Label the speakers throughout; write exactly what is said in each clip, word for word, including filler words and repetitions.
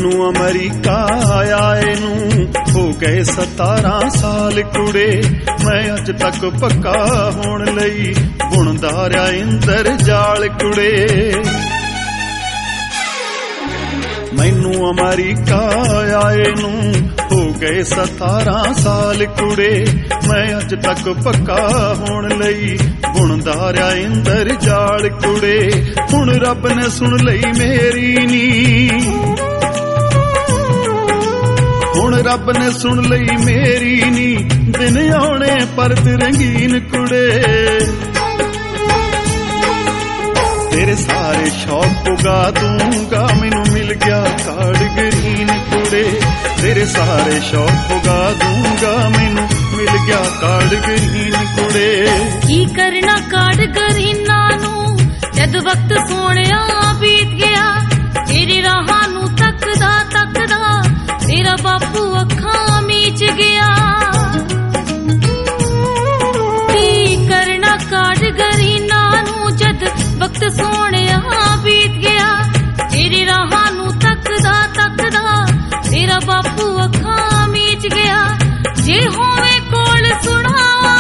Speaker 1: मैनू अमरीका आए नू हो गए सतारां साल कुड़े, मैं अज तक पक्का होण लई बुणदा रिहा इंदर जाल कुड़े। मैनू अमरीका आए नू हो गए सतारां साल कुड़े, मैं अज तक पक्का होण लई बुणदा रिहा इंदर जाल कुड़े। हुण रब ने सुन लई मेरी नी, हुण रब ने सुन लई मेरी नी, दिन आने परत रंगीन कुड़े। तेरे सारे शौक पुगा दूंगा, मैनू मिल गया कार्ड ग्रीन कुड़े। तेरे सारे शौक पुगा दूंगा, मैनू मिल गया कार्ड ग्रीन कुड़े।
Speaker 2: की करना कार्ड ग्रीना नू जद वक्त सोहणिया बीत गया, तेरे राहां नू तकदा तकदा तेरा बापू अखां मीच गया। की करना कार्ड ग्रीना नू जद वक्त सोहणिया बीत गया, तेरे राहां नू तकदा तकदा तेरा बापू अखां मीच गया। जे होवे कोल सुणावा,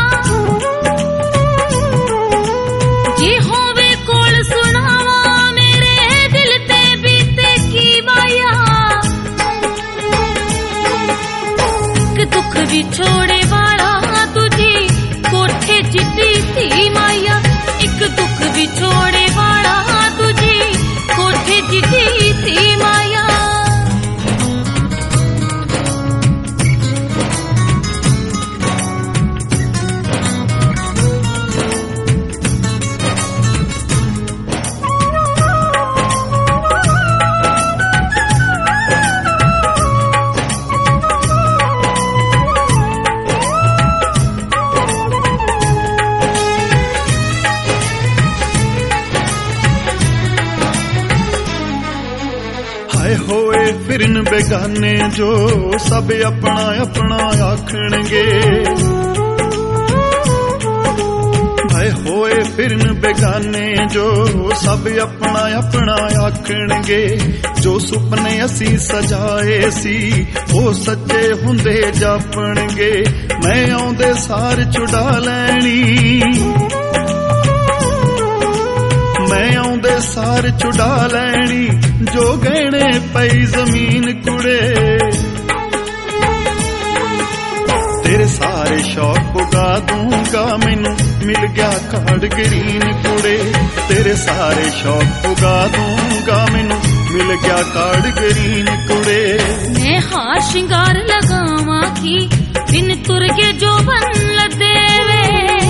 Speaker 2: जे होवे कोल सुणावा, मेरे दिल ते बीते की माया। एक दुख विछोड़े वाला तुझी कोठे चिट्टी थी माया, एक दुख विछोड़े वाला तुझी कोठे चिट्टी थी माया।
Speaker 1: होए फिरन बेगाने जो सब अपना अपना आखणगे, भाई होए फिरन बेगाने जो सब अपना अपना आखणगे। जो सुपने असी सजाए सी वो सच्चे हुंदे जापणगे, मैं आउंदे सार छुड़ा लैनी, मैं आउंदे सार छुड़ा लैनी। जो गहने पई जमीन कुड़े, तेरे सारे शौक पुगा दूंगा, मैनू मिल गया कार्ड ग्रीन कुड़े। तेरे सारे शौक पुगा दूंगा, मैनू मिल गया कार्ड ग्रीन कुड़े।
Speaker 2: मैं हार श्रृंगार लगावा की दिन तुर के जो बन लदे वे,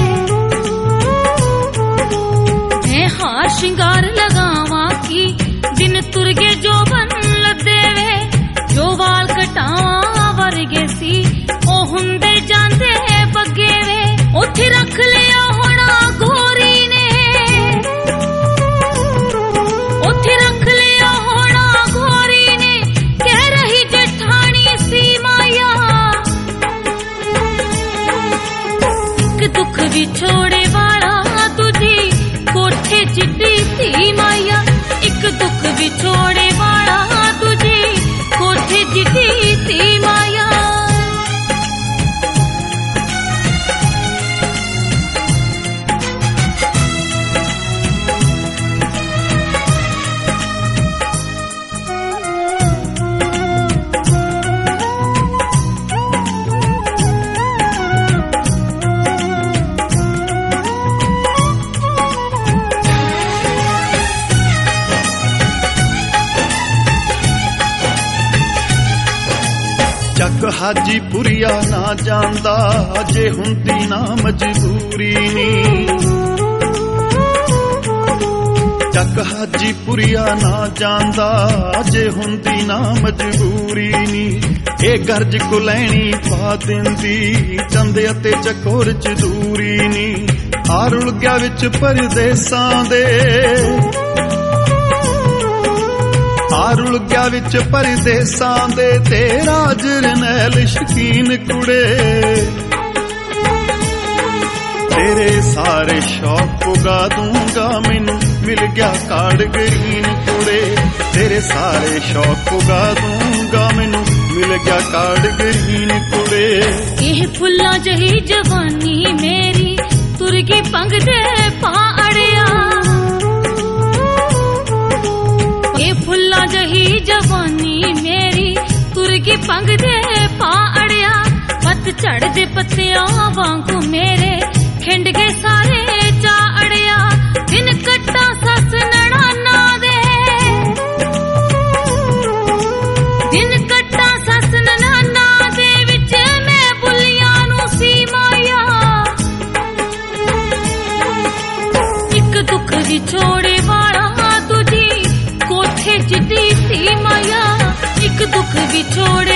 Speaker 2: मैं हार श्रृंगार लगावा की दिन तुर के जो बन लदे वे। जो वाल कटावा वर्गे सी ओ हुंदे जांदे बगे वे, उथे रख लिया होना गोरी ने, उथे रख लिया होना गोरी ने, कह रही जेठानी सी माया। एक दुख विछोड़े वाला तुझी कोठे चिट्टी थी माया, एक दुख विछोड़े वाला तुझी कोठे चिट्टी थी माया।
Speaker 1: चक हाजीपुरिया ना जांदा, जे हुंदी ना मजबूरी नी। चक हाजीपुरिया ना जांदा, जे हुंदी ना मजबूरी नी। ए गर्ज को लैनी पा दिंदी, चंदे अते चकोर च दूरी नी। आ रुल गया विच परदेसां दे, आ रुल गया विच परदेसां दे, तेरा जरनैल शकीन कुड़े। तेरे सारे शौक पुगा दूंगा मैनू मिल गया कार्ड ग्रीन कुड़े तेरे सारे शौक पुगा दूंगा मैनू मिल गया कार्ड ग्रीन कुड़े
Speaker 2: ਇਹ ਫੁੱਲਾਂ ਜਹੀ ਜਵਾਨੀ ਮੇਰੀ ਤੁਰ ਗਈ ਪੰਗ ਦੇ ਪਾ ਅੜਿਆ ਇਹ ਫੁੱਲਾਂ ਜਹੀ ਜਵਾਨੀ ਮੇਰੀ ਤੁਰ ਗਈ ਪੰਗ ਦੇ ਪਾ ਅੜਿਆ ਪੱਤ ਝੜਦੇ ਪੱਤਿਆਂ ਵਾਂਗੂ ਮੇਰੇ ਖਿੰਡ ਗਏ ਸਾਰੇ ਚਾ ਅੜਿਆ ਦਿਨ ਕੱਟਾ ਸੱਸ ਨਣਾਨਾ ਦੇ ਦਿਨ ਕੱਟਾ ਸੱਸ ਨਣਾਨਾ ਦੇ ਵਿੱਚ ਮੈਂ ਬੁੱਲੀਆਂ ਨੂੰ ਸੀ ਮਾਇਆ ਇੱਕ ਦੁੱਖ ਵਿਛੋੜੇ ਵਾਲਾ ਤੁਝੀ ਕੋਠੇ ਜਿੱਡੀ ਸੀ ਮਾਇਆ ਇੱਕ ਦੁੱਖ ਵਿਛੋੜੇ